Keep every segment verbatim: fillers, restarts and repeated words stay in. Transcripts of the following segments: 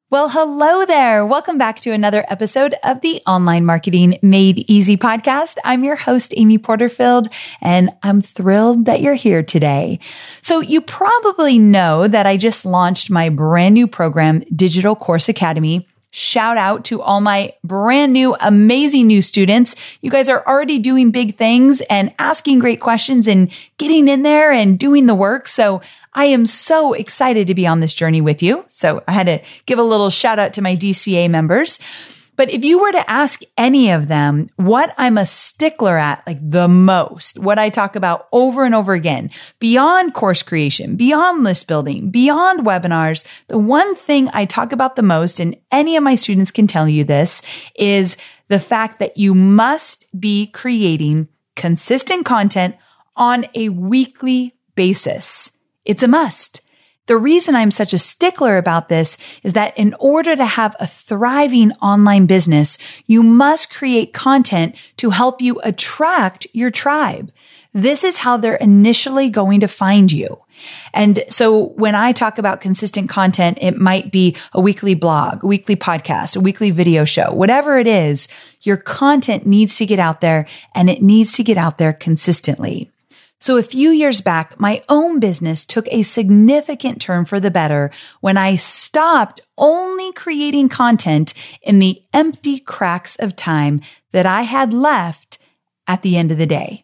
Well, hello there. Welcome back to another episode of the Online Marketing Made Easy podcast. I'm your host, Amy Porterfield, and I'm thrilled that you're here today. So you probably know that I just launched my brand new program, Digital Course Academy. Shout out to all my brand new, amazing new students. You guys are already doing big things and asking great questions and getting in there and doing the work. So I am so excited to be on this journey with you. So I had to give a little shout out to my D C A members. But if you were to ask any of them what I'm a stickler at, like the most, what I talk about over and over again, beyond course creation, beyond list building, beyond webinars, the one thing I talk about the most, and any of my students can tell you this, is the fact that you must be creating consistent content on a weekly basis. It's a must. The reason I'm such a stickler about this is that in order to have a thriving online business, you must create content to help you attract your tribe. This is how they're initially going to find you. And so when I talk about consistent content, it might be a weekly blog, a weekly podcast, a weekly video show, whatever it is, your content needs to get out there and it needs to get out there consistently. So a few years back, my own business took a significant turn for the better when I stopped only creating content in the empty cracks of time that I had left at the end of the day.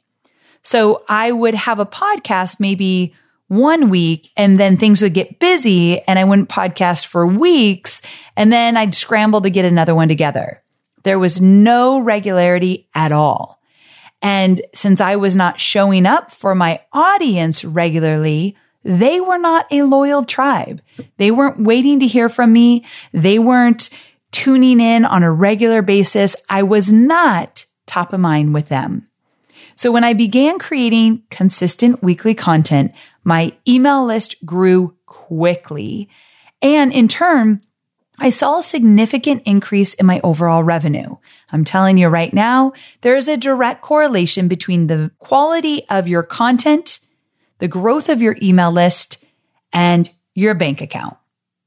So I would have a podcast maybe one week and then things would get busy and I wouldn't podcast for weeks and then I'd scramble to get another one together. There was no regularity at all. And since I was not showing up for my audience regularly, they were not a loyal tribe. They weren't waiting to hear from me. They weren't tuning in on a regular basis. I was not top of mind with them. So when I began creating consistent weekly content, my email list grew quickly. And in turn, I saw a significant increase in my overall revenue. I'm telling you right now, there's a direct correlation between the quality of your content, the growth of your email list, and your bank account.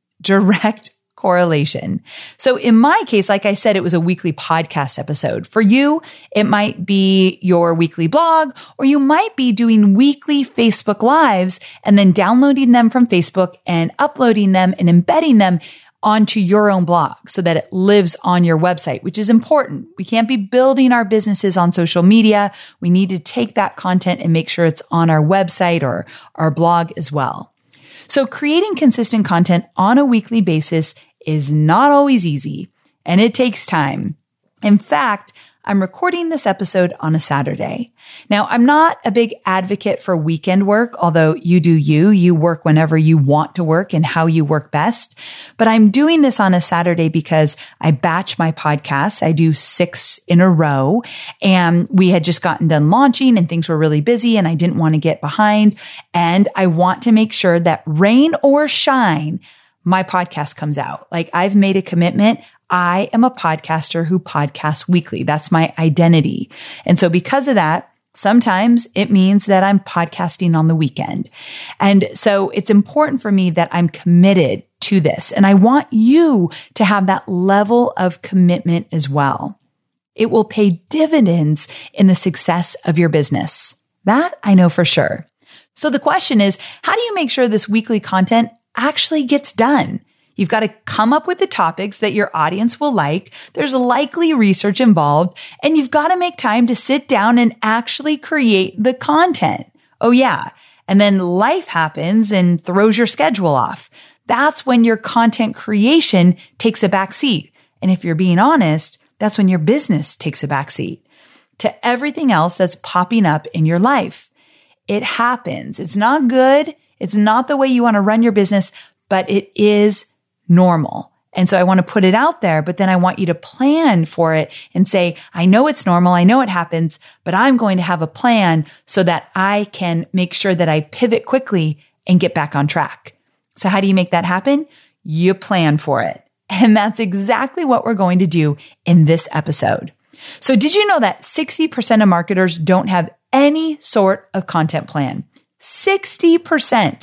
Direct correlation. So in my case, like I said, it was a weekly podcast episode. For you, it might be your weekly blog, or you might be doing weekly Facebook Lives and then downloading them from Facebook and uploading them and embedding them onto your own blog so that it lives on your website, which is important. We can't be building our businesses on social media. We need to take that content and make sure it's on our website or our blog as well. So creating consistent content on a weekly basis is not always easy, and it takes time. In fact, I'm recording this episode on a Saturday. Now, I'm not a big advocate for weekend work, although you do you. You work whenever you want to work and how you work best. But I'm doing this on a Saturday because I batch my podcasts. I do six in a row, and we had just gotten done launching and things were really busy and I didn't want to get behind. And I want to make sure that rain or shine, my podcast comes out. Like I've made a commitment. I am a podcaster who podcasts weekly. That's my identity. And so because of that, sometimes it means that I'm podcasting on the weekend. And so it's important for me that I'm committed to this. And I want you to have that level of commitment as well. It will pay dividends in the success of your business. That I know for sure. So the question is, how do you make sure this weekly content actually gets done? You've got to come up with the topics that your audience will like. There's likely research involved, and you've got to make time to sit down and actually create the content. Oh yeah. And then life happens and throws your schedule off. That's when your content creation takes a back seat. And if you're being honest, that's when your business takes a back seat to everything else that's popping up in your life. It happens. It's not good. It's not the way you want to run your business, but it is normal. And so I want to put it out there, but then I want you to plan for it and say, I know it's normal. I know it happens, but I'm going to have a plan so that I can make sure that I pivot quickly and get back on track. So how do you make that happen? You plan for it. And that's exactly what we're going to do in this episode. So did you know that sixty percent of marketers don't have any sort of content plan? sixty percent.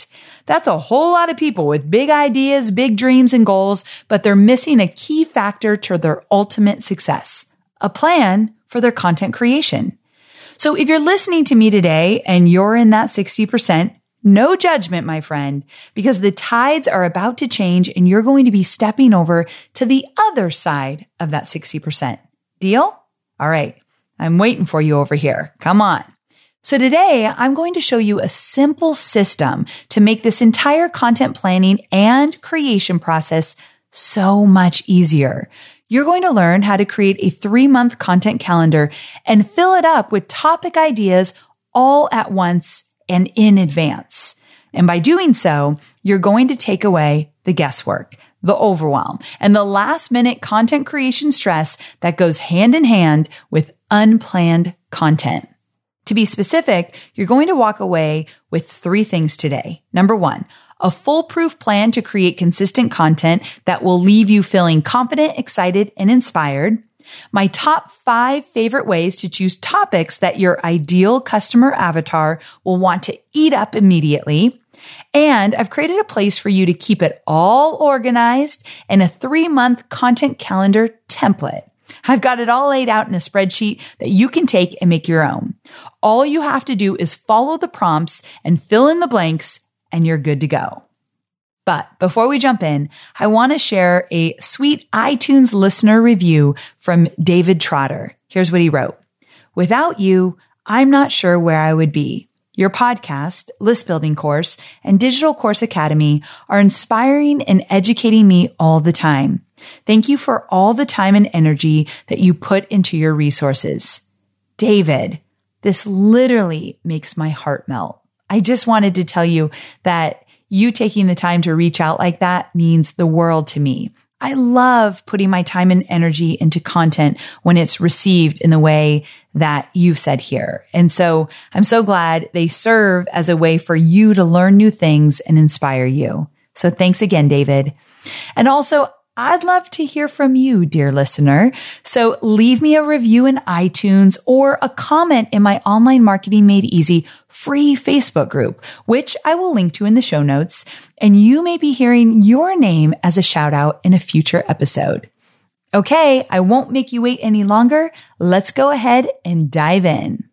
That's a whole lot of people with big ideas, big dreams and goals, but they're missing a key factor to their ultimate success, a plan for their content creation. So if you're listening to me today and you're in that sixty percent, no judgment, my friend, because the tides are about to change and you're going to be stepping over to the other side of that sixty percent. Deal? All right. I'm waiting for you over here. Come on. So today I'm going to show you a simple system to make this entire content planning and creation process so much easier. You're going to learn how to create a three-month content calendar and fill it up with topic ideas all at once and in advance. And by doing so, you're going to take away the guesswork, the overwhelm, and the last minute content creation stress that goes hand in hand with unplanned content. To be specific, you're going to walk away with three things today. Number one, a foolproof plan to create consistent content that will leave you feeling confident, excited, and inspired. My top five favorite ways to choose topics that your ideal customer avatar will want to eat up immediately. And I've created a place for you to keep it all organized in a three-month content calendar template. I've got it all laid out in a spreadsheet that you can take and make your own. All you have to do is follow the prompts and fill in the blanks, and you're good to go. But before we jump in, I want to share a sweet iTunes listener review from David Trotter. Here's what he wrote. Without you, I'm not sure where I would be. Your podcast, list building course, and digital course academy are inspiring and educating me all the time. Thank you for all the time and energy that you put into your resources. David, this literally makes my heart melt. I just wanted to tell you that you taking the time to reach out like that means the world to me. I love putting my time and energy into content when it's received in the way that you've said here. And so I'm so glad they serve as a way for you to learn new things and inspire you. So thanks again, David. And also, I'd love to hear from you, dear listener. So leave me a review in iTunes or a comment in my Online Marketing Made Easy free Facebook group, which I will link to in the show notes. And you may be hearing your name as a shout out in a future episode. Okay, I won't make you wait any longer. Let's go ahead and dive in.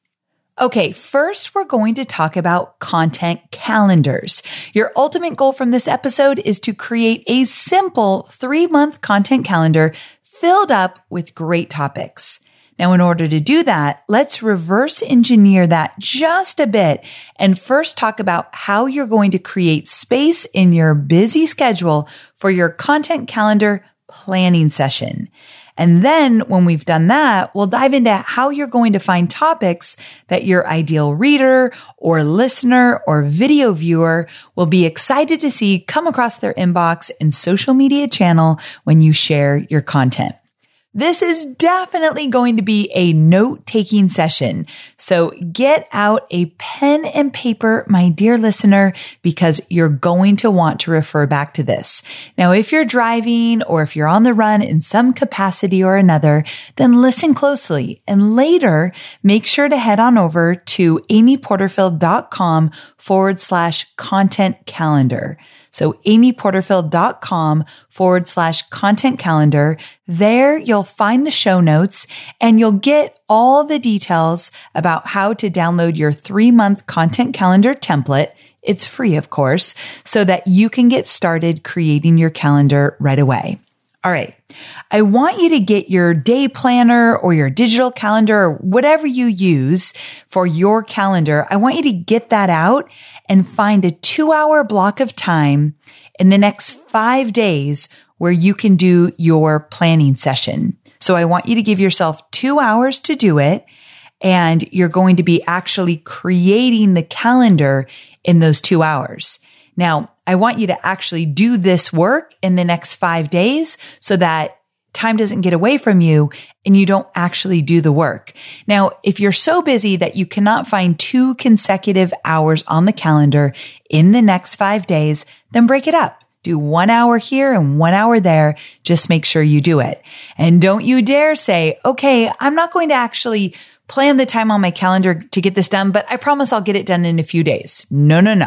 Okay, first we're going to talk about content calendars. Your ultimate goal from this episode is to create a simple three-month content calendar filled up with great topics. Now, in order to do that, let's reverse engineer that just a bit and first talk about how you're going to create space in your busy schedule for your content calendar planning session. And then when we've done that, we'll dive into how you're going to find topics that your ideal reader or listener or video viewer will be excited to see come across their inbox and social media channel when you share your content. This is definitely going to be a note-taking session. So get out a pen and paper, my dear listener, because you're going to want to refer back to this. Now, if you're driving or if you're on the run in some capacity or another, then listen closely. And later, make sure to head on over to amyporterfield.com forward slash content calendar. So amyporterfield.com forward slash content calendar. There you'll find the show notes and you'll get all the details about how to download your three-month content calendar template. It's free, of course, so that you can get started creating your calendar right away. All right. I want you to get your day planner or your digital calendar or whatever you use for your calendar. I want you to get that out and find a two hour block of time in the next five days where you can do your planning session. So I want you to give yourself two hours to do it. And you're going to be actually creating the calendar in those two hours. Now, I want you to actually do this work in the next five days so that time doesn't get away from you and you don't actually do the work. Now, if you're so busy that you cannot find two consecutive hours on the calendar in the next five days, then break it up. Do one hour here and one hour there. Just make sure you do it. And don't you dare say, okay, I'm not going to actually plan the time on my calendar to get this done, but I promise I'll get it done in a few days. No, no, no.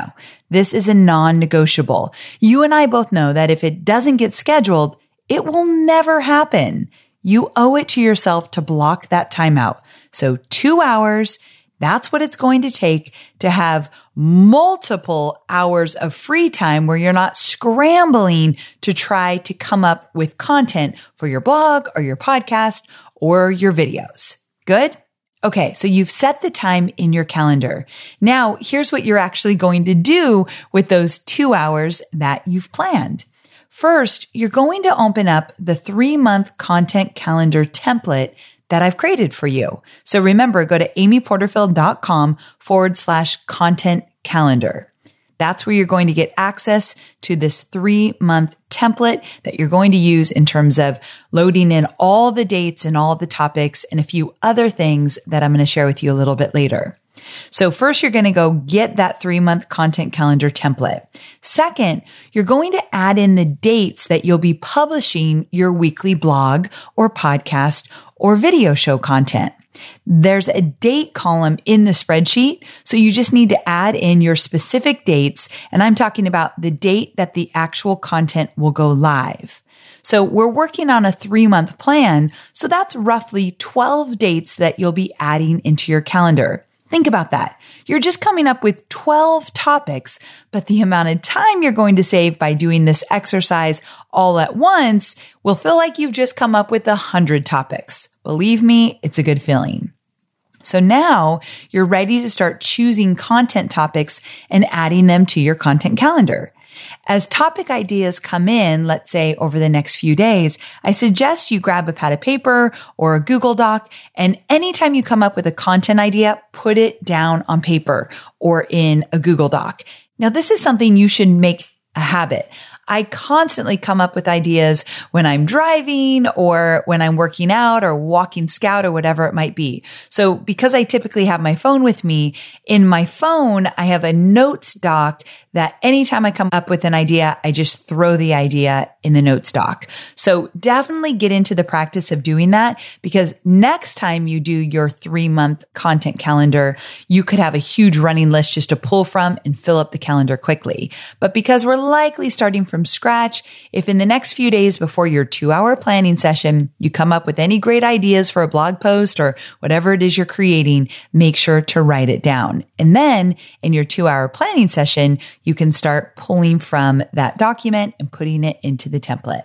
This is a non-negotiable. You and I both know that if it doesn't get scheduled, it will never happen. You owe it to yourself to block that time out. So two hours, that's what it's going to take to have multiple hours of free time where you're not scrambling to try to come up with content for your blog or your podcast or your videos. Good? Okay, so you've set the time in your calendar. Now, here's what you're actually going to do with those two hours that you've planned. First, you're going to open up the three-month content calendar template that I've created for you. So remember, go to amyporterfield.com forward slash content calendar. That's where you're going to get access to this three-month template that you're going to use in terms of loading in all the dates and all the topics and a few other things that I'm going to share with you a little bit later. So first, you're going to go get that three-month content calendar template. Second, you're going to add in the dates that you'll be publishing your weekly blog or podcast or video show content. There's a date column in the spreadsheet, so you just need to add in your specific dates, and I'm talking about the date that the actual content will go live. So we're working on a three-month plan, so that's roughly twelve dates that you'll be adding into your calendar. Think about that. You're just coming up with twelve topics, but the amount of time you're going to save by doing this exercise all at once will feel like you've just come up with a hundred topics. Believe me, it's a good feeling. So now you're ready to start choosing content topics and adding them to your content calendar. As topic ideas come in, let's say over the next few days, I suggest you grab a pad of paper or a Google Doc, and anytime you come up with a content idea, put it down on paper or in a Google Doc. Now, this is something you should make a habit. I constantly come up with ideas when I'm driving or when I'm working out or walking scout or whatever it might be. So because I typically have my phone with me, in my phone, I have a notes doc that anytime I come up with an idea, I just throw the idea in the notes doc. So definitely get into the practice of doing that, because next time you do your three month content calendar, you could have a huge running list just to pull from and fill up the calendar quickly. But because we're likely starting from scratch, if in the next few days before your two hour planning session, you come up with any great ideas for a blog post or whatever it is you're creating, make sure to write it down. And then in your two hour planning session, you can start pulling from that document and putting it into the template.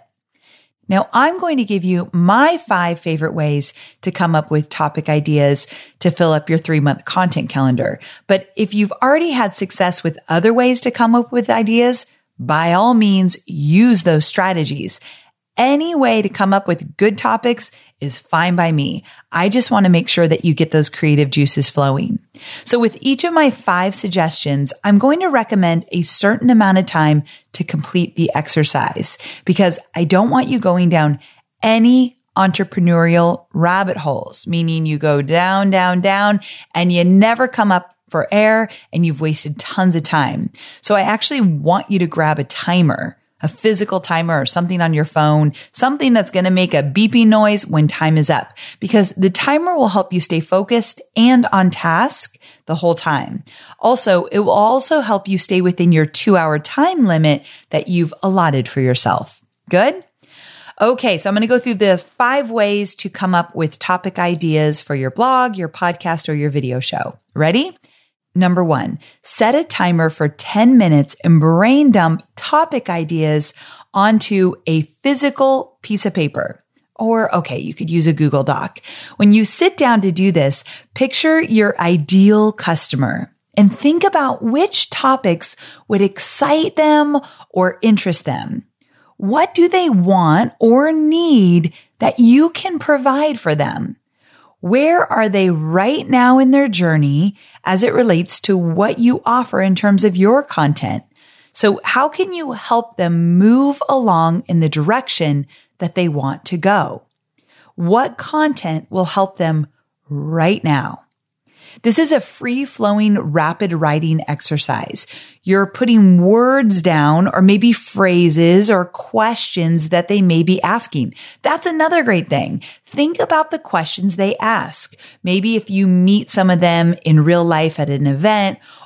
Now, I'm going to give you my five favorite ways to come up with topic ideas to fill up your three-month content calendar. But if you've already had success with other ways to come up with ideas, by all means, use those strategies. Any way to come up with good topics is fine by me. I just want to make sure that you get those creative juices flowing. So with each of my five suggestions, I'm going to recommend a certain amount of time to complete the exercise, because I don't want you going down any entrepreneurial rabbit holes, meaning you go down, down, down, and you never come up for air and you've wasted tons of time. So I actually want you to grab a timer, a physical timer or something on your phone, something that's going to make a beeping noise when time is up, because the timer will help you stay focused and on task the whole time. Also, it will also help you stay within your two hour time limit that you've allotted for yourself. Good? Okay, so I'm going to go through the five ways to come up with topic ideas for your blog, your podcast, or your video show. Ready? Number one, set a timer for ten minutes and brain dump topic ideas onto a physical piece of paper. Or, okay, you could use a Google Doc. When you sit down to do this, picture your ideal customer and think about which topics would excite them or interest them. What do they want or need that you can provide for them? Where are they right now in their journey as it relates to what you offer in terms of your content? So how can you help them move along in the direction that they want to go? What content will help them right now? This is a free-flowing, rapid writing exercise. You're putting words down or maybe phrases or questions that they may be asking. That's another great thing. Think about the questions they ask. Maybe if you meet some of them in real life at an event,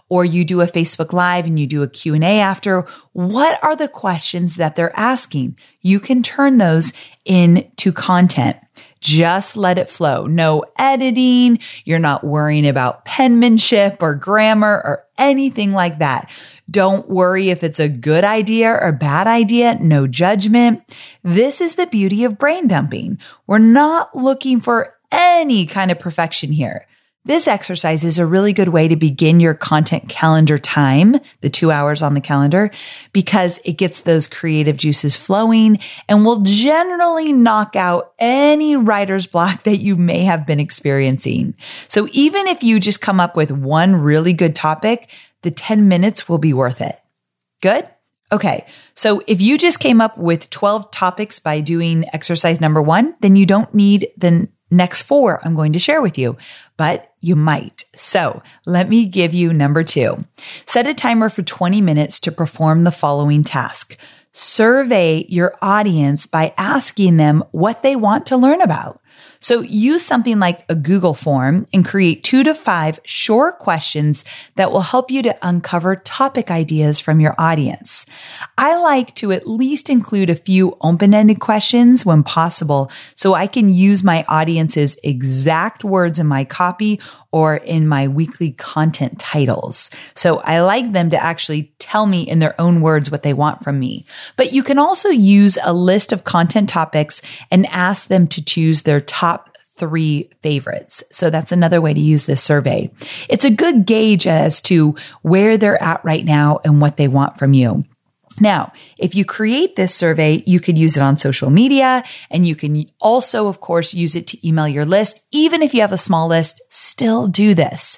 or you do a Facebook Live and you do a Q and A after, what are the questions that they're asking? You can turn those into content. Just let it flow. No editing. You're not worrying about penmanship or grammar or anything like that. Don't worry if it's a good idea or bad idea. No judgment. This is the beauty of brain dumping. We're not looking for any kind of perfection here. This exercise is a really good way to begin your content calendar time, the two hours on the calendar, because it gets those creative juices flowing and will generally knock out any writer's block that you may have been experiencing. So even if you just come up with one really good topic, the ten minutes will be worth it. Good? Okay. So if you just came up with twelve topics by doing exercise number one, then you don't need the next four I'm going to share with you, but you might. So let me give you number two. Set a timer for twenty minutes to perform the following task. Survey your audience by asking them what they want to learn about. So use something like a Google form and create two to five short questions that will help you to uncover topic ideas from your audience. I like to at least include a few open-ended questions when possible so I can use my audience's exact words in my copy or in my weekly content titles. So I like them to actually tell me in their own words what they want from me. But you can also use a list of content topics and ask them to choose their top three favorites. So that's another way to use this survey. It's a good gauge as to where they're at right now and what they want from you. Now, if you create this survey, you could use it on social media, and you can also, of course, use it to email your list. Even if you have a small list, still do this.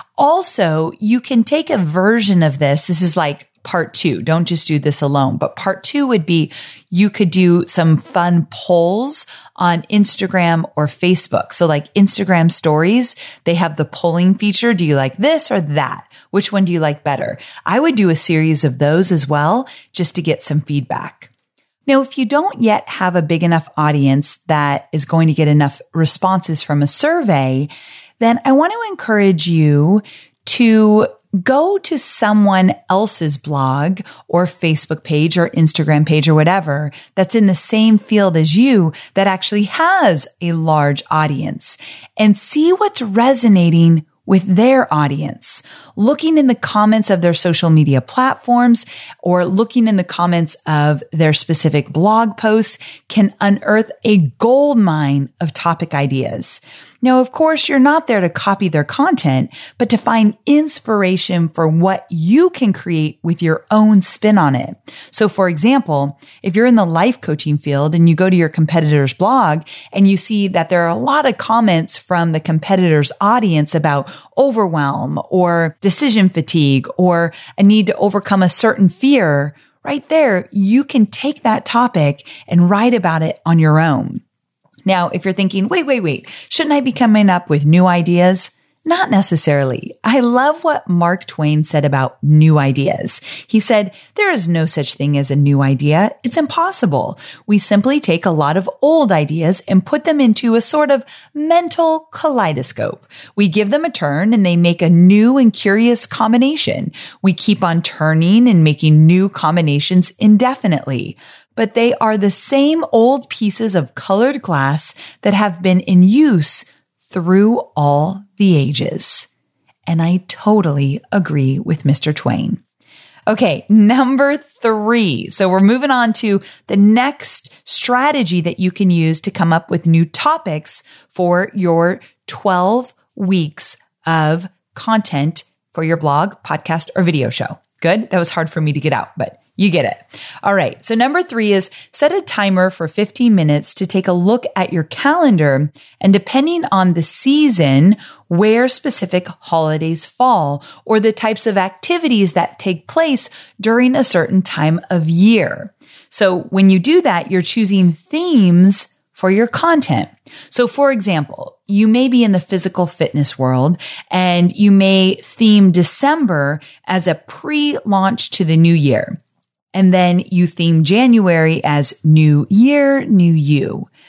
Also, you can take a version of this. This is like part two. Don't just do this alone. But part two would be you could do some fun polls on Instagram or Facebook. So like Instagram stories, they have the polling feature. Do you like this or that? Which one do you like better? I would do a series of those as well, just to get some feedback. Now, if you don't yet have a big enough audience that is going to get enough responses from a survey, then I want to encourage you to go to someone else's blog or Facebook page or Instagram page or whatever that's in the same field as you that actually has a large audience and see what's resonating with their audience. Looking in the comments of their social media platforms or looking in the comments of their specific blog posts can unearth a gold mine of topic ideas. Now, of course, you're not there to copy their content, but to find inspiration for what you can create with your own spin on it. So, for example, if you're in the life coaching field and you go to your competitor's blog and you see that there are a lot of comments from the competitor's audience about overwhelm or decision fatigue or a need to overcome a certain fear, right there, you can take that topic and write about it on your own. Now, if you're thinking, wait, wait, wait, shouldn't I be coming up with new ideas? Not necessarily. I love what Mark Twain said about new ideas. He said, there is no such thing as a new idea. It's impossible. We simply take a lot of old ideas and put them into a sort of mental kaleidoscope. We give them a turn and they make a new and curious combination. We keep on turning and making new combinations indefinitely. But they are the same old pieces of colored glass that have been in use through all the ages. And I totally agree with Mister Twain. Okay, number three. So we're moving on to the next strategy that you can use to come up with new topics for your twelve weeks of content for your blog, podcast, or video show. Good? That was hard for me to get out, but you get it. All right. So number three is set a timer for fifteen minutes to take a look at your calendar. And depending on the season, where specific holidays fall or the types of activities that take place during a certain time of year. So when you do that, you're choosing themes for your content. So for example, you may be in the physical fitness world and you may theme December as a pre-launch to the new year. And then you theme January as new year, new you.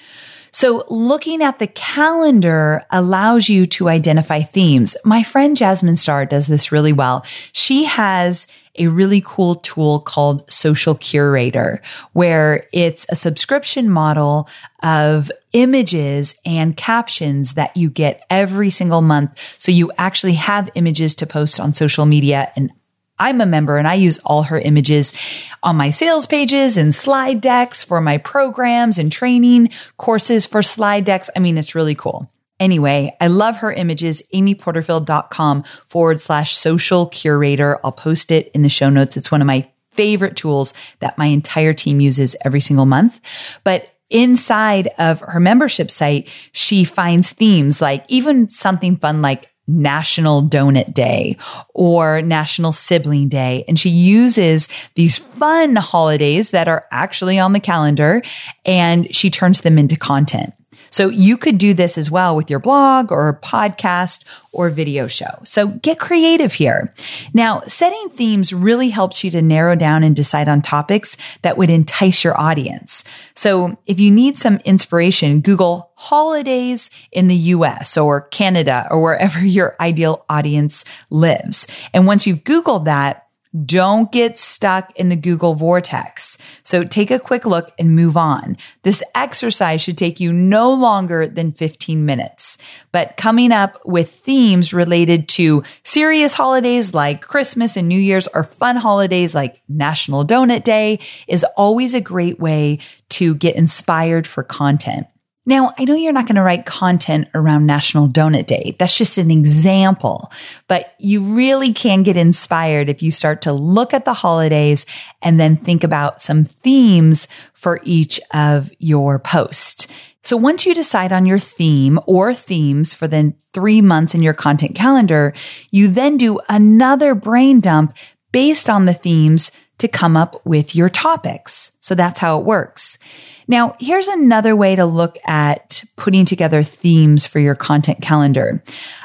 So looking at the calendar allows you to identify themes. My friend Jasmine Starr does this really well. She has a really cool tool called Social Curator, where it's a subscription model of images and captions that you get every single month. So you actually have images to post on social media, and I'm a member and I use all her images on my sales pages and slide decks for my programs and training courses for slide decks. I mean, it's really cool. Anyway, I love her images, amyporterfield.com forward slash social curator. I'll post it in the show notes. It's one of my favorite tools that my entire team uses every single month. But inside of her membership site, she finds themes like even something fun like National Donut Day or National Sibling Day. And she uses these fun holidays that are actually on the calendar and she turns them into content. So you could do this as well with your blog or podcast or video show. So get creative here. Now, setting themes really helps you to narrow down and decide on topics that would entice your audience. So if you need some inspiration, Google holidays in the U S or Canada or wherever your ideal audience lives. And once you've Googled that, don't get stuck in the Google vortex. So take a quick look and move on. This exercise should take you no longer than fifteen minutes. But coming up with themes related to serious holidays like Christmas and New Year's or fun holidays like National Donut Day is always a great way to get inspired for content. Now, I know you're not going to write content around National Donut Day. That's just an example, but you really can get inspired if you start to look at the holidays and then think about some themes for each of your posts. So once you decide on your theme or themes for the three months in your content calendar, you then do another brain dump based on the themes to come up with your topics. So that's how it works. Now, here's another way to look at putting together themes for your content calendar.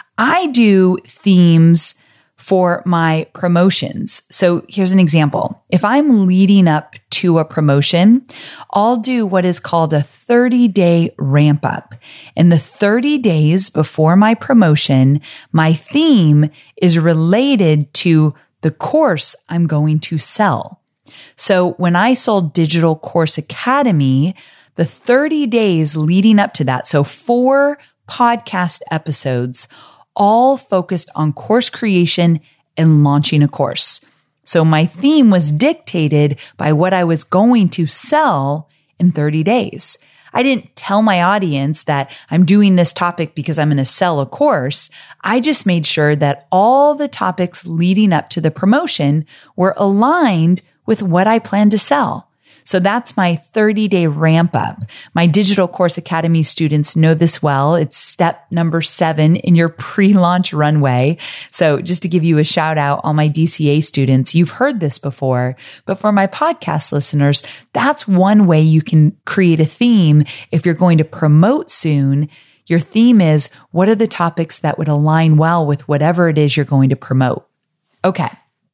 I do themes for my promotions. So here's an example. If I'm leading up to a promotion, I'll do what is called a thirty-day ramp up. In the thirty days before my promotion, my theme is related to the course I'm going to sell. So when I sold Digital Course Academy, the thirty days leading up to that, so four podcast episodes, all focused on course creation and launching a course. So my theme was dictated by what I was going to sell in thirty days. I didn't tell my audience that I'm doing this topic because I'm going to sell a course. I just made sure that all the topics leading up to the promotion were aligned with what I plan to sell. So that's my thirty-day ramp up. My Digital Course Academy students know this well. It's step number seven in your pre-launch runway. So just to give you a shout out, all my D C A students, you've heard this before, but for my podcast listeners, that's one way you can create a theme. If you're going to promote soon, your theme is, what are the topics that would align well with whatever it is you're going to promote? Okay.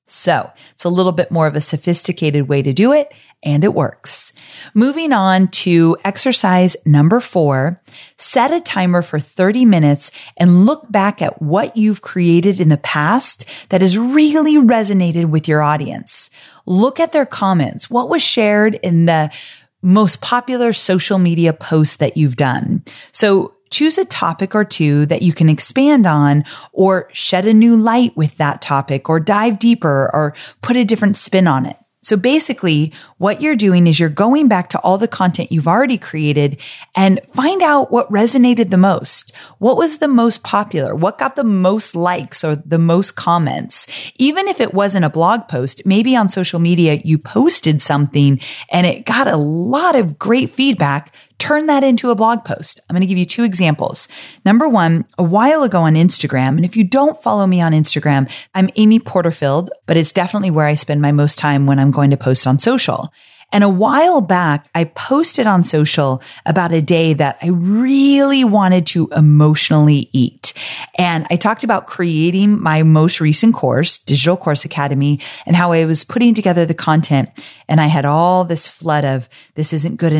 So it's a little bit more of a sophisticated way to do it, and it works. Moving on to exercise number four, set a timer for thirty minutes and look back at what you've created in the past that has really resonated with your audience. Look at their comments. What was shared in the most popular social media posts that you've done? So choose a topic or two that you can expand on or shed a new light with that topic or dive deeper or put a different spin on it. So basically, what you're doing is you're going back to all the content you've already created and find out what resonated the most. What was the most popular? What got the most likes or the most comments? Even if it wasn't a blog post, maybe on social media, you posted something and it got a lot of great feedback. Turn that into a blog post. I'm going to give you two examples. Number one, a while ago on Instagram, and if you don't follow me on Instagram, I'm Amy Porterfield, but it's definitely where I spend my most time when I'm going to post on social. And a while back, I posted on social about a day that I really wanted to emotionally eat. And I talked about creating my most recent course, Digital Course Academy, and how I was putting together the content. And I had all this flood of, this isn't good enough.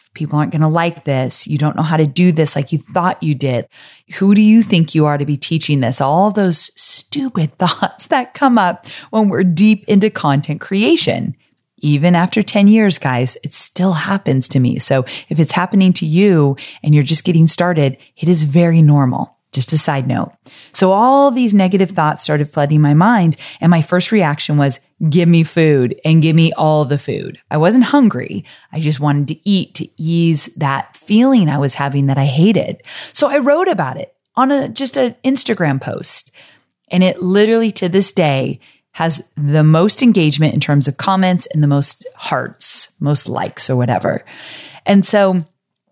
People aren't going to like this. You don't know how to do this like you thought you did. Who do you think you are to be teaching this? All those stupid thoughts that come up when we're deep into content creation. Even after ten years, guys, it still happens to me. So if it's happening to you and you're just getting started, it is very normal. Just a side note. So all these negative thoughts started flooding my mind. And my first reaction was, give me food and give me all the food. I wasn't hungry. I just wanted to eat to ease that feeling I was having that I hated. So I wrote about it on a, just an Instagram post. And it literally to this day has the most engagement in terms of comments and the most hearts, most likes or whatever. And so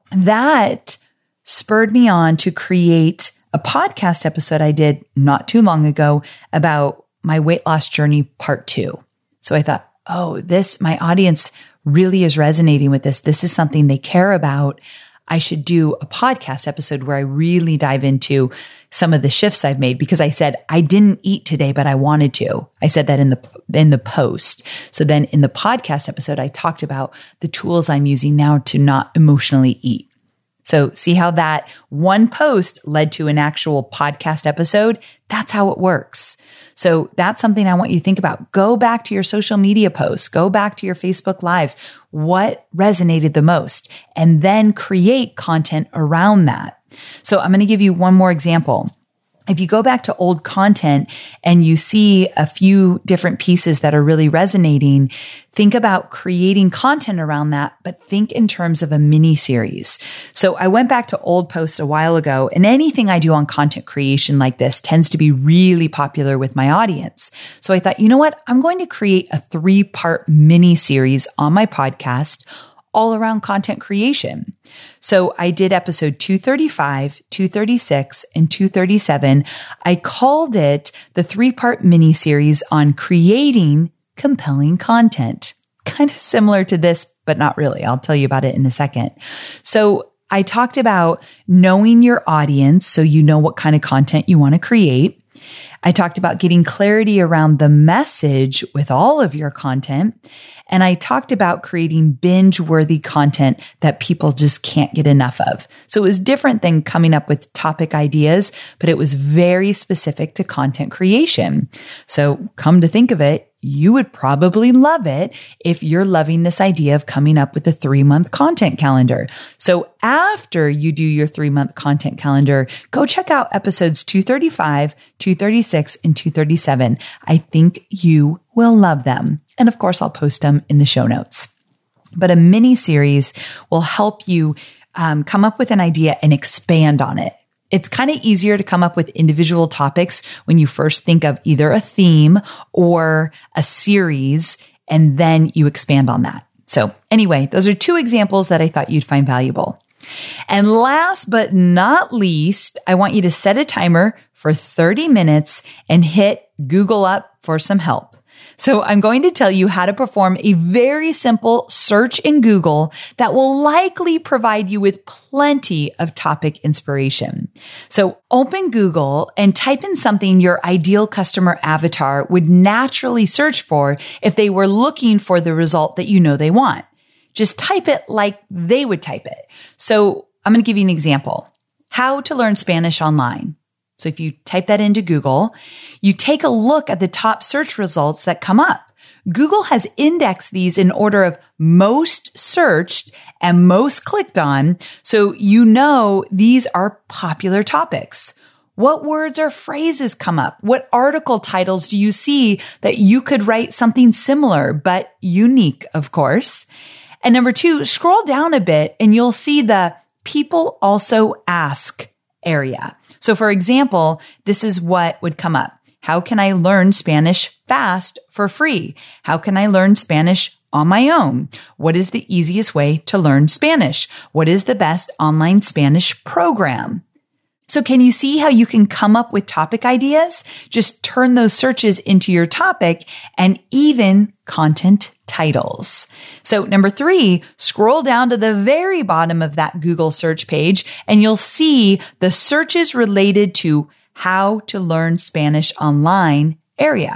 that spurred me on to create a podcast episode I did not too long ago about my weight loss journey part two. So I thought, oh, this, my audience really is resonating with this. This is something they care about. I should do a podcast episode where I really dive into some of the shifts I've made, because I said, I didn't eat today, but I wanted to. I said that in the, in the post. So then in the podcast episode, I talked about the tools I'm using now to not emotionally eat. So see how that one post led to an actual podcast episode? That's how it works. So that's something I want you to think about. Go back to your social media posts. Go back to your Facebook Lives. What resonated the most? And then create content around that. So I'm going to give you one more example. If you go back to old content and you see a few different pieces that are really resonating, think about creating content around that, but think in terms of a mini series. So I went back to old posts a while ago, and anything I do on content creation like this tends to be really popular with my audience. So I thought, you know what? I'm going to create a three part mini series on my podcast all around content creation. So I did episode two thirty-five, two thirty-six, and two thirty-seven. I called it the three-part mini series on creating compelling content. Kind of similar to this, but not really. I'll tell you about it in a second. So I talked about knowing your audience so you know what kind of content you want to create. I talked about getting clarity around the message with all of your content. And I talked about creating binge-worthy content that people just can't get enough of. So it was different than coming up with topic ideas, but it was very specific to content creation. So come to think of it, you would probably love it if you're loving this idea of coming up with a three-month content calendar. So after you do your three-month content calendar, go check out episodes two thirty-five, two thirty-six, and two thirty-seven. I think you will love them. And of course, I'll post them in the show notes. But a mini series will help you um, come up with an idea and expand on it. It's kind of easier to come up with individual topics when you first think of either a theme or a series, and then you expand on that. So anyway, those are two examples that I thought you'd find valuable. And last but not least, I want you to set a timer for thirty minutes and hit Google up for some help. So I'm going to tell you how to perform a very simple search in Google that will likely provide you with plenty of topic inspiration. So open Google and type in something your ideal customer avatar would naturally search for if they were looking for the result that you know they want. Just type it like they would type it. So I'm going to give you an example. How to learn Spanish online. So if you type that into Google, you take a look at the top search results that come up. Google has indexed these in order of most searched and most clicked on, so you know these are popular topics. What words or phrases come up? What article titles do you see that you could write something similar, but unique, of course? And number two, scroll down a bit and you'll see the people also ask area. So for example, this is what would come up. How can I learn Spanish fast for free? How can I learn Spanish on my own? What is the easiest way to learn Spanish? What is the best online Spanish program? So can you see how you can come up with topic ideas? Just turn those searches into your topic and even content titles. So number three, scroll down to the very bottom of that Google search page and you'll see the searches related to how to learn Spanish online area.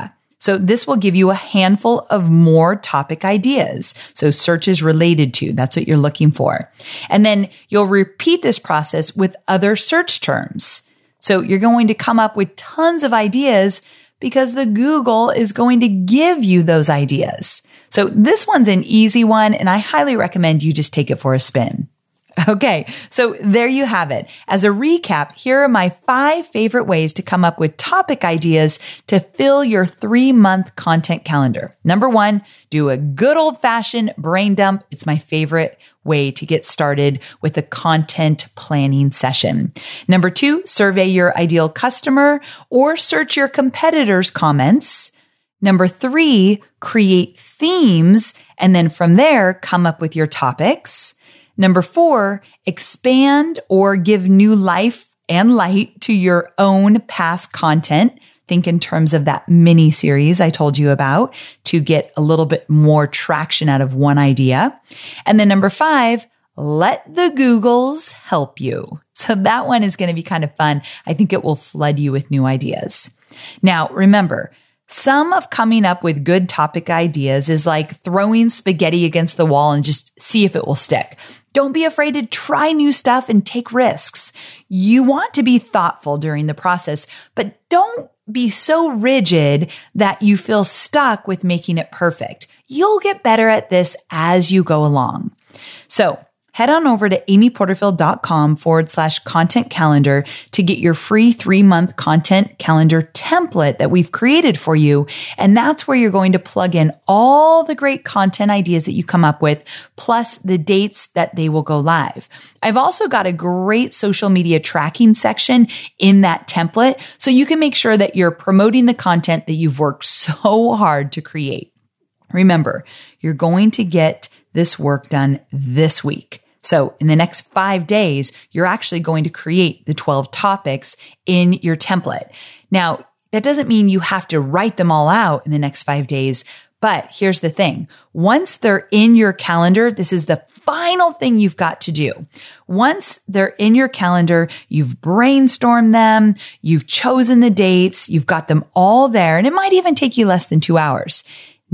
So this will give you a handful of more topic ideas. So searches related to, that's what you're looking for. And then you'll repeat this process with other search terms. So you're going to come up with tons of ideas because the Google is going to give you those ideas. So this one's an easy one, and I highly recommend you just take it for a spin. Okay, so there you have it. As a recap, here are my five favorite ways to come up with topic ideas to fill your three-month content calendar. Number one, do a good old-fashioned brain dump. It's my favorite way to get started with a content planning session. Number two, survey your ideal customer or search your competitors' comments. Number three, create themes, and then from there, come up with your topics. Number four, expand or give new life and light to your own past content. Think in terms of that mini series I told you about to get a little bit more traction out of one idea. And then number five, let the Googles help you. So that one is going to be kind of fun. I think it will flood you with new ideas. Now, remember, some of coming up with good topic ideas is like throwing spaghetti against the wall and just see if it will stick. Don't be afraid to try new stuff and take risks. You want to be thoughtful during the process, but don't be so rigid that you feel stuck with making it perfect. You'll get better at this as you go along. So head on over to amyporterfield.com forward slash content calendar to get your free three month content calendar template that we've created for you. And that's where you're going to plug in all the great content ideas that you come up with, plus the dates that they will go live. I've also got a great social media tracking section in that template, so you can make sure that you're promoting the content that you've worked so hard to create. Remember, you're going to get this work done this week. So in the next five days, you're actually going to create the twelve topics in your template. Now, that doesn't mean you have to write them all out in the next five days. But here's the thing. Once they're in your calendar, this is the final thing you've got to do. Once they're in your calendar, you've brainstormed them, you've chosen the dates, you've got them all there, and it might even take you less than two hours.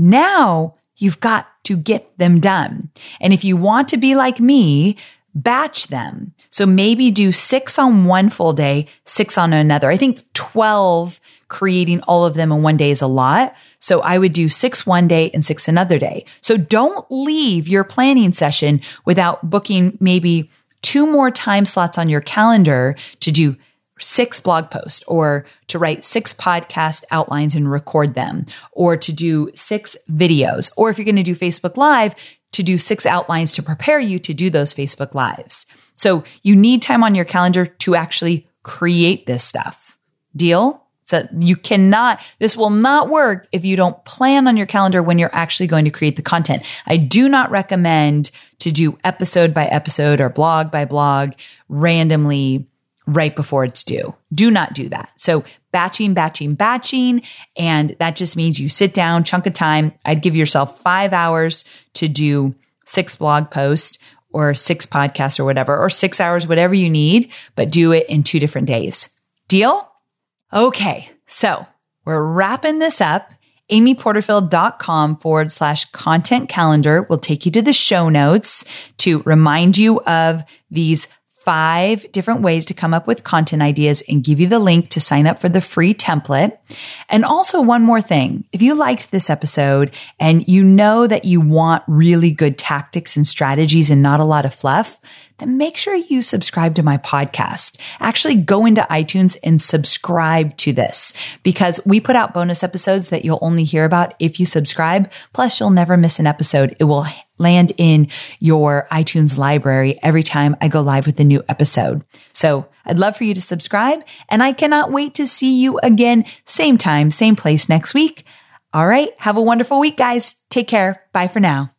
Now you've got to get them done. And if you want to be like me, batch them. So maybe do six on one full day, six on another. I think twelve creating all of them in one day is a lot. So I would do six one day and six another day. So don't leave your planning session without booking maybe two more time slots on your calendar to do six blog posts, or to write six podcast outlines and record them, or to do six videos, or if you're going to do Facebook Live, to do six outlines to prepare you to do those Facebook Lives. So you need time on your calendar to actually create this stuff. Deal? So you cannot, this will not work if you don't plan on your calendar when you're actually going to create the content. I do not recommend to do episode by episode or blog by blog randomly right before it's due. Do not do that. So batching, batching, batching. And that just means you sit down, chunk of time. I'd give yourself five hours to do six blog posts or six podcasts or whatever, or six hours, whatever you need, but do it in two different days. Deal? Okay. So we're wrapping this up. amyporterfield.com forward slash content calendar will take you to the show notes to remind you of these five different ways to come up with content ideas and give you the link to sign up for the free template. And also one more thing, if you liked this episode and you know that you want really good tactics and strategies and not a lot of fluff, then make sure you subscribe to my podcast. Actually go into iTunes and subscribe to this, because we put out bonus episodes that you'll only hear about if you subscribe. Plus, you'll never miss an episode. It will land in your iTunes library every time I go live with a new episode. So I'd love for you to subscribe, and I cannot wait to see you again, same time, same place next week. All right. Have a wonderful week, guys. Take care. Bye for now.